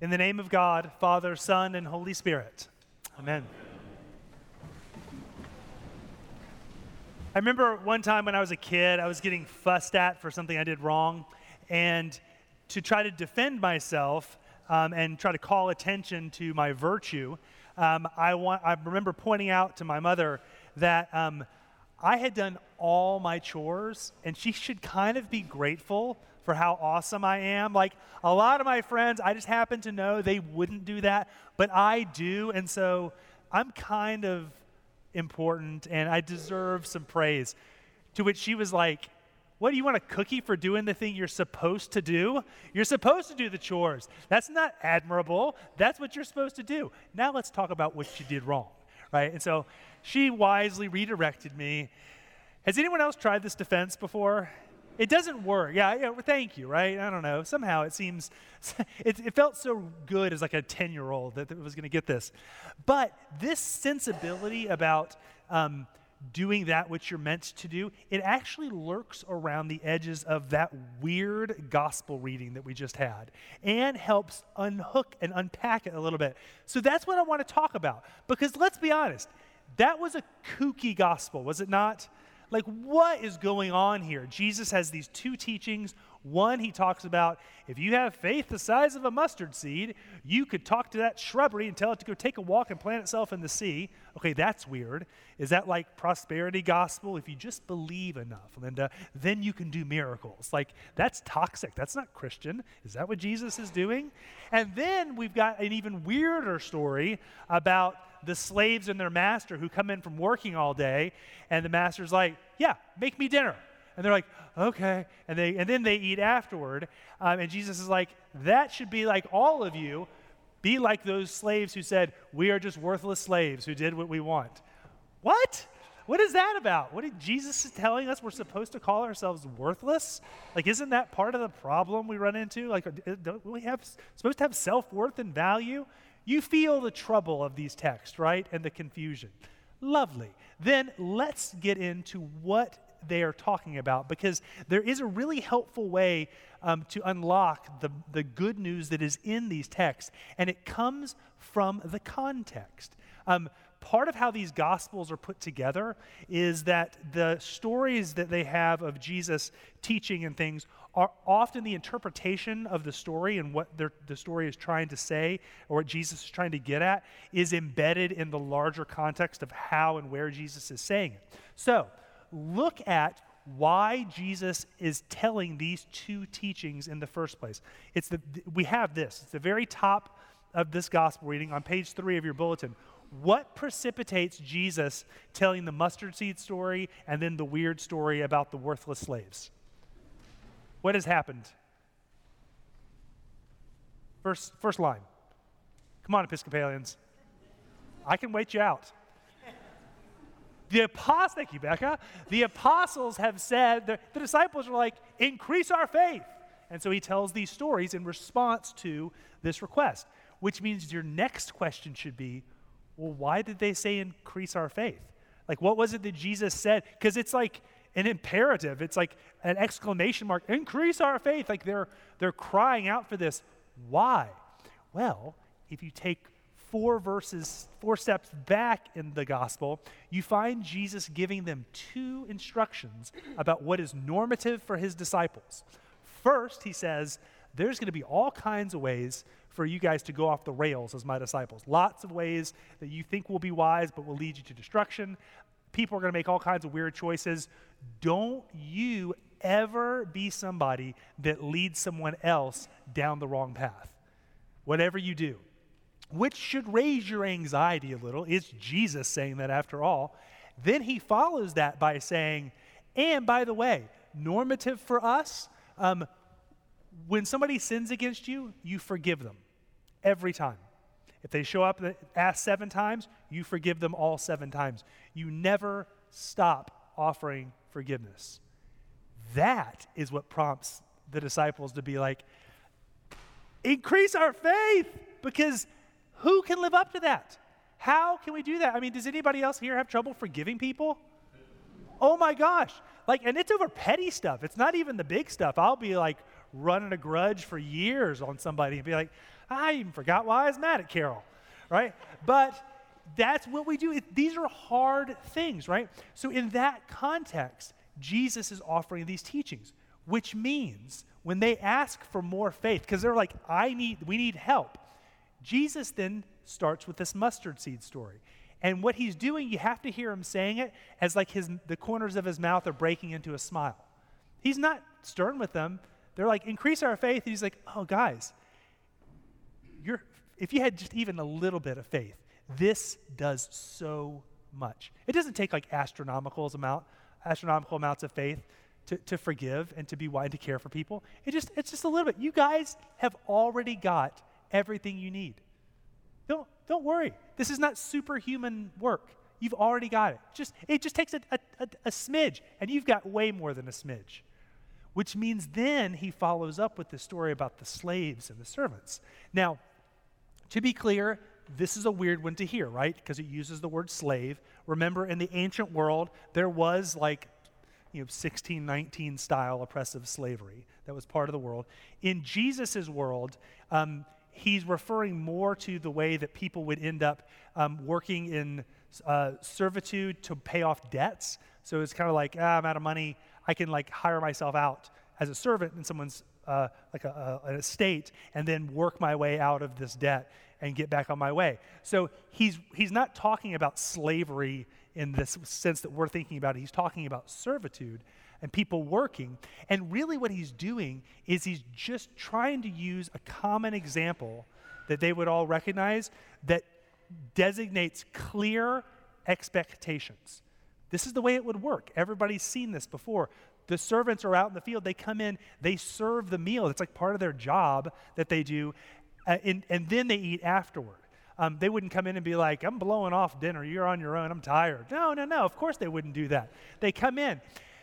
In the name of God, Father, Son, and Holy Spirit. Amen. I remember one time when I was a kid, I was getting fussed at for something I did wrong, and to try to defend myself and try to call attention to my virtue, I remember pointing out to my mother that I had done all my chores, and she should kind of be grateful for how awesome I am. Like, a lot of my friends, I just happen to know they wouldn't do that, but I do, and so I'm kind of important, and I deserve some praise. To which she was like, what, do you want a cookie for doing the thing you're supposed to do? You're supposed to do the chores. That's not admirable. That's what you're supposed to do. Now let's talk about what you did wrong, right? And so she wisely redirected me. Has anyone else tried this defense before? It doesn't work. Yeah, thank you, right? I don't know. Somehow it seems, it felt so good as like a 10-year-old that it was going to get this. But this sensibility about doing that which you're meant to do, it actually lurks around the edges of that weird gospel reading that we just had and helps unhook and unpack it a little bit. So that's what I want to talk about, because let's be honest, that was a kooky gospel, was it not? Like, what is going on here? Jesus has these two teachings. One, he talks about if you have faith the size of a mustard seed, you could talk to that shrubbery and tell it to go take a walk and plant itself in the sea. Okay, that's weird. Is that like prosperity gospel? If you just believe enough, Linda, then you can do miracles. Like, that's toxic. That's not Christian. Is that what Jesus is doing? And then we've got an even weirder story about the slaves and their master who come in from working all day, and the master's like, yeah, make me dinner. And they're like, okay. And then they eat afterward. And Jesus is like, that should be like all of you. Be like those slaves who said, we are just worthless slaves who did what we want. What? What is that about? What did Jesus is telling us we're supposed to call ourselves worthless? Like, isn't that part of the problem we run into? Like, don't we supposed to have self-worth and value? You feel the trouble of these texts, right? And the confusion. Lovely. Then let's get into what they are talking about, because there is a really helpful way to unlock the good news that is in these texts, and it comes from the context. Part of how these Gospels are put together is that the stories that they have of Jesus teaching and things are often the interpretation of the story, and what the story is trying to say, or what Jesus is trying to get at, is embedded in the larger context of how and where Jesus is saying it. So, look at why Jesus is telling these two teachings in the first place. We have this. It's the very top of this gospel reading on page 3 of your bulletin. What precipitates Jesus telling the mustard seed story and then the weird story about the worthless slaves? What has happened? First line. Come on, Episcopalians. I can wait you out. Thank you, Becca. The apostles have said, the disciples are like, increase our faith. And so he tells these stories in response to this request, which means your next question should be, well, why did they say increase our faith? Like, what was it that Jesus said? Because it's like an imperative. It's like an exclamation mark, increase our faith. Like, they're crying out for this. Why? Well, if you take 4 steps back in the gospel, you find Jesus giving them 2 instructions about what is normative for his disciples. First, he says, there's going to be all kinds of ways for you guys to go off the rails as my disciples. Lots of ways that you think will be wise but will lead you to destruction. People are going to make all kinds of weird choices. Don't you ever be somebody that leads someone else down the wrong path. Whatever you do. Which should raise your anxiety a little. It's Jesus saying that after all. Then he follows that by saying, and by the way, normative for us, when somebody sins against you, you forgive them every time. If they show up and ask 7 times, you forgive them all 7 times. You never stop offering forgiveness. That is what prompts the disciples to be like, increase our faith, because who can live up to that? How can we do that? I mean, does anybody else here have trouble forgiving people? Oh my gosh. Like, and it's over petty stuff. It's not even the big stuff. I'll be like running a grudge for years on somebody and be like, I even forgot why I was mad at Carol, right? But that's what we do. These are hard things, right? So in that context, Jesus is offering these teachings, which means when they ask for more faith, because they're like, we need help, Jesus then starts with this mustard seed story. And what he's doing, you have to hear him saying it as like the corners of his mouth are breaking into a smile. He's not stern with them. They're like, increase our faith. And he's like, oh, guys, if you had just even a little bit of faith, this does so much. It doesn't take like astronomical amounts of faith to forgive and to be wide to care for people. It's just a little bit. You guys have already got everything you need. Don't worry. This is not superhuman work. You've already got it. It just takes a smidge, and you've got way more than a smidge. Which means then he follows up with the story about the slaves and the servants. Now, to be clear, this is a weird one to hear, right? Because it uses the word slave. Remember, in the ancient world, there was 1619 style oppressive slavery that was part of the world. In Jesus' world, he's referring more to the way that people would end up working in servitude to pay off debts. So it's kind of like, I'm out of money. I can hire myself out as a servant in someone's an estate and then work my way out of this debt and get back on my way. So he's not talking about slavery in this sense that we're thinking about it. He's talking about servitude and people working. And really what he's doing is he's just trying to use a common example that they would all recognize that designates clear expectations. This is the way it would work. Everybody's seen this before. The servants are out in the field. They come in, they serve the meal. It's like part of their job that they do, and then they eat afterward. They wouldn't come in and be like, I'm blowing off dinner. You're on your own. I'm tired. No. Of course they wouldn't do that. They come in.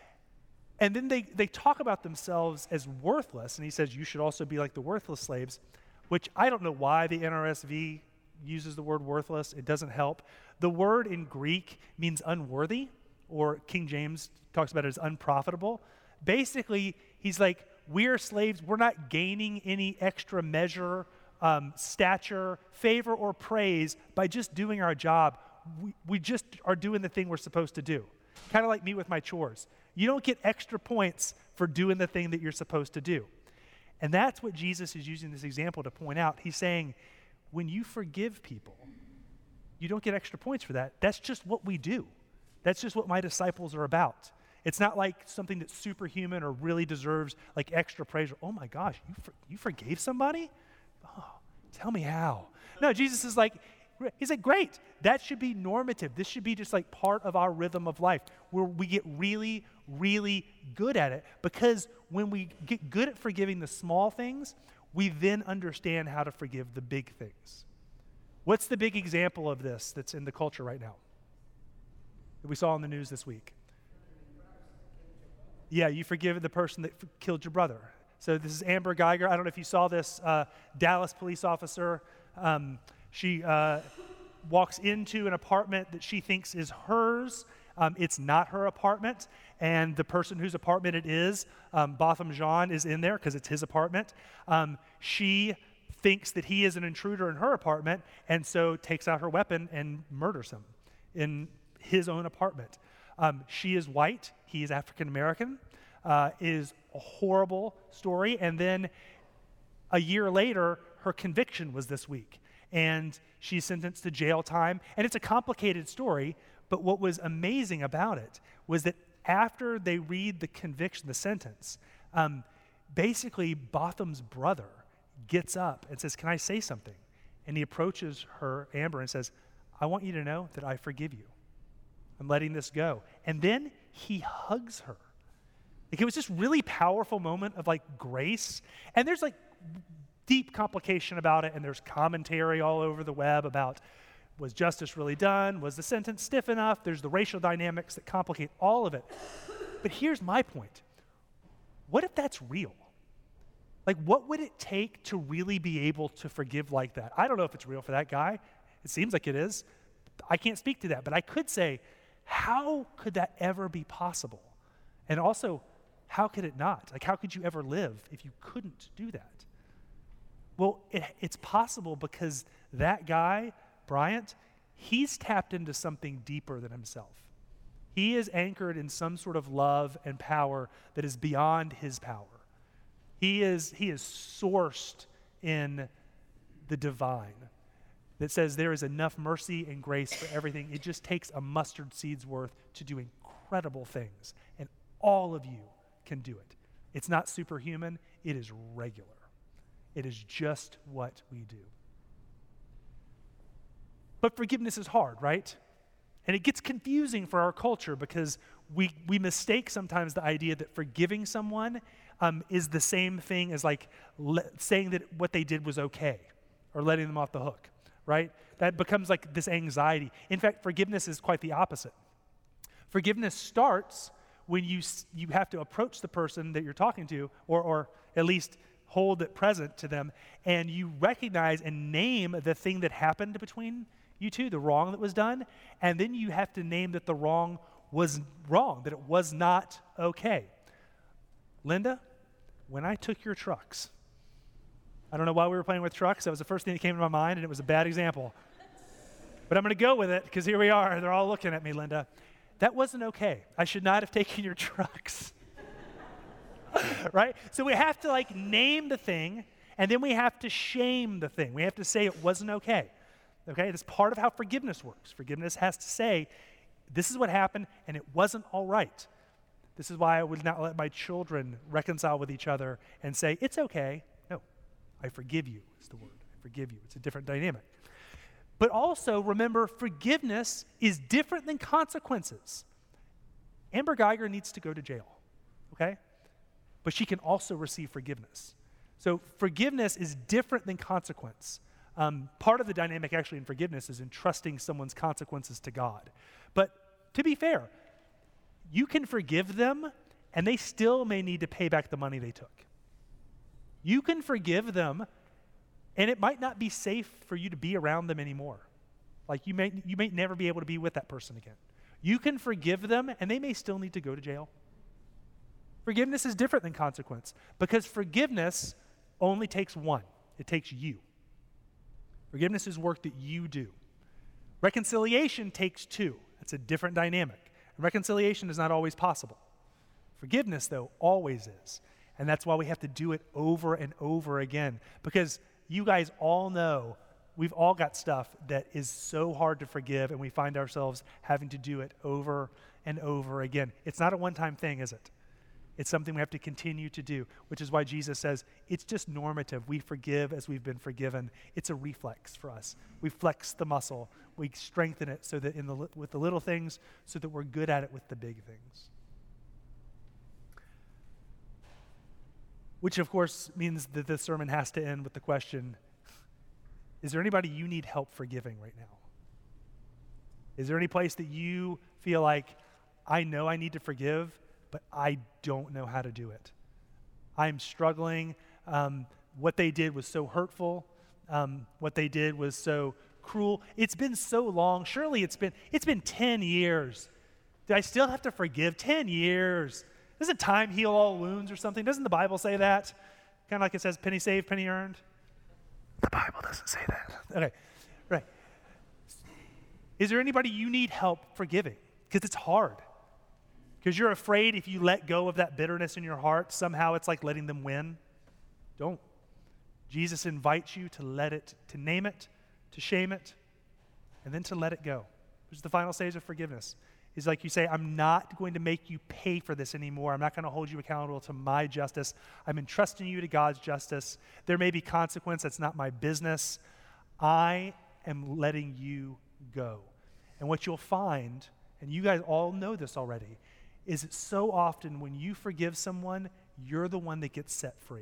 And then they talk about themselves as worthless. And he says, you should also be like the worthless slaves, which I don't know why the NRSV uses the word worthless. It doesn't help. The word in Greek means unworthy, or King James talks about it as unprofitable. Basically, he's like, we're slaves. We're not gaining any extra measure, stature, favor, or praise by just doing our job. We just are doing the thing we're supposed to do. Kind of like me with my chores. You don't get extra points for doing the thing that you're supposed to do. And that's what Jesus is using this example to point out. He's saying, when you forgive people, you don't get extra points for that. That's just what we do. That's just what my disciples are about. It's not like something that's superhuman or really deserves extra praise. Oh my gosh, you forgave somebody? Oh, tell me how. No, Jesus is he's like, great. That should be normative. This should be just part of our rhythm of life where we get really, really good at it, because when we get good at forgiving the small things, we then understand how to forgive the big things. What's the big example of this that's in the culture right now that we saw in the news this week? Yeah, you forgive the person that killed your brother. So this is Amber Geiger. I don't know if you saw this, Dallas police officer. She walks into an apartment that she thinks is hers. It's not her apartment, and the person whose apartment it is, Botham Jean, is in there because it's his apartment. She thinks that he is an intruder in her apartment, and so takes out her weapon and murders him in his own apartment. She is white. He is African American. Is a horrible story. And then a year later, her conviction was this week, and she's sentenced to jail time. And it's a complicated story, but what was amazing about it was that after they read the conviction, the sentence, basically Botham's brother gets up and says, "Can I say something?" And he approaches her, Amber, and says, "I want you to know that I forgive you. I'm letting this go." And then he hugs her. It was this really powerful moment of grace. And there's deep complication about it, and there's commentary all over the web about, was justice really done? Was the sentence stiff enough? There's the racial dynamics that complicate all of it. But here's my point. What if that's real? What would it take to really be able to forgive like that? I don't know if it's real for that guy. It seems like it is. I can't speak to that, but I could say, how could that ever be possible? And also, how could it not? How could you ever live if you couldn't do that? Well, it's possible because that guy, Bryant, he's tapped into something deeper than himself. He is anchored in some sort of love and power that is beyond his power. He is sourced in the divine that says there is enough mercy and grace for everything. It just takes a mustard seed's worth to do incredible things, and all of you can do it. It's not superhuman, it is regular. It is just what we do. But forgiveness is hard, right? And it gets confusing for our culture because we mistake sometimes the idea that forgiving someone is the same thing as like saying that what they did was okay or letting them off the hook, right? That becomes like this anxiety. In fact, forgiveness is quite the opposite. Forgiveness starts when you have to approach the person that you're talking to, or at least hold it present to them, and you recognize and name the thing that happened between you two, the wrong that was done, and then you have to name that the wrong was wrong, that it was not okay. Linda, when I took your trucks, I don't know why we were playing with trucks. That was the first thing that came to my mind, and it was a bad example. But I'm going to go with it because here we are. They're all looking at me, Linda. That wasn't okay. I should not have taken your trucks. Right? So we have to like name the thing, and then we have to shame the thing. We have to say it wasn't okay. Okay? That's part of how forgiveness works. Forgiveness has to say, this is what happened, and it wasn't all right. This is why I would not let my children reconcile with each other and say, it's okay. No, I forgive you is the word. I forgive you. It's a different dynamic. But also, remember, forgiveness is different than consequences. Amber Geiger needs to go to jail, okay? But she can also receive forgiveness. So forgiveness is different than consequence. Part of the dynamic actually in forgiveness is entrusting someone's consequences to God. But to be fair, you can forgive them, and they still may need to pay back the money they took. You can forgive them, and it might not be safe for you to be around them anymore. Like you may never be able to be with that person again. You can forgive them, and they may still need to go to jail. Forgiveness is different than consequence because forgiveness only takes one. It takes you. Forgiveness is work that you do. Reconciliation takes two. That's a different dynamic. And reconciliation is not always possible. Forgiveness, though, always is. And that's why we have to do it over and over again because you guys all know we've all got stuff that is so hard to forgive, and we find ourselves having to do it over and over again. It's not a one-time thing, is it? It's something we have to continue to do, which is why Jesus says it's just normative. We forgive as we've been forgiven. It's a reflex for us. We flex the muscle. We strengthen it so that with the little things, so that we're good at it with the big things. Which, of course, means that this sermon has to end with the question, is there anybody you need help forgiving right now? Is there any place that you feel like, I know I need to forgive, but I don't know how to do it? I'm struggling. What they did was so hurtful. What they did was so cruel. It's been so long. Surely it's been 10 years. Do I still have to forgive? 10 years. Doesn't time heal all wounds or something? Doesn't the Bible say that? Kind of like it says, penny saved, penny earned. The Bible doesn't say that. Okay, right. Is there anybody you need help forgiving? Because it's hard. Because you're afraid if you let go of that bitterness in your heart, somehow it's like letting them win. Don't. Jesus invites you to to name it, to shame it, and then to let it go. Which is the final stage of forgiveness. Is like you say, I'm not going to make you pay for this anymore. I'm not going to hold you accountable to my justice. I'm entrusting you to God's justice. There may be consequence. That's not my business. I am letting you go. And what you'll find, and you guys all know this already, is that so often when you forgive someone, you're the one that gets set free.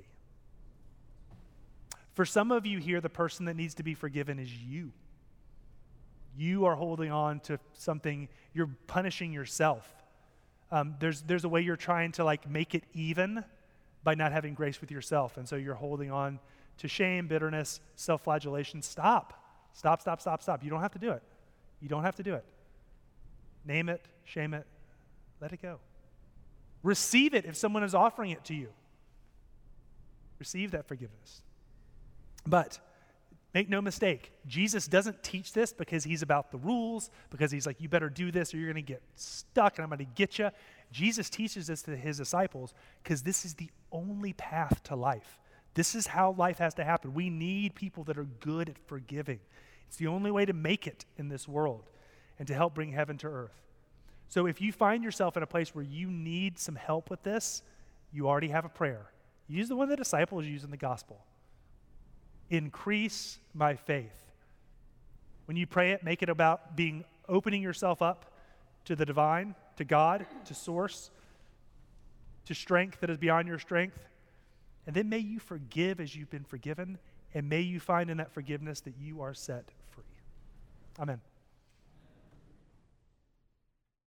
For some of you here, the person that needs to be forgiven is you. You are holding on to something, you're punishing yourself. There's a way you're trying to like make it even by not having grace with yourself. And so you're holding on to shame, bitterness, self-flagellation. Stop. You don't have to do it. You don't have to do it. Name it, shame it, let it go. Receive it if someone is offering it to you. Receive that forgiveness. But make no mistake, Jesus doesn't teach this because he's about the rules, because he's like, you better do this or you're going to get stuck and I'm going to get you. Jesus teaches this to his disciples because this is the only path to life. This is how life has to happen. We need people that are good at forgiving. It's the only way to make it in this world and to help bring heaven to earth. So if you find yourself in a place where you need some help with this, you already have a prayer. Use the one the disciples use in the gospel. Increase my faith. When you pray it, make it about opening yourself up to the divine, to God, to source, to strength that is beyond your strength. And then may you forgive as you've been forgiven, and may you find in that forgiveness that you are set free. Amen.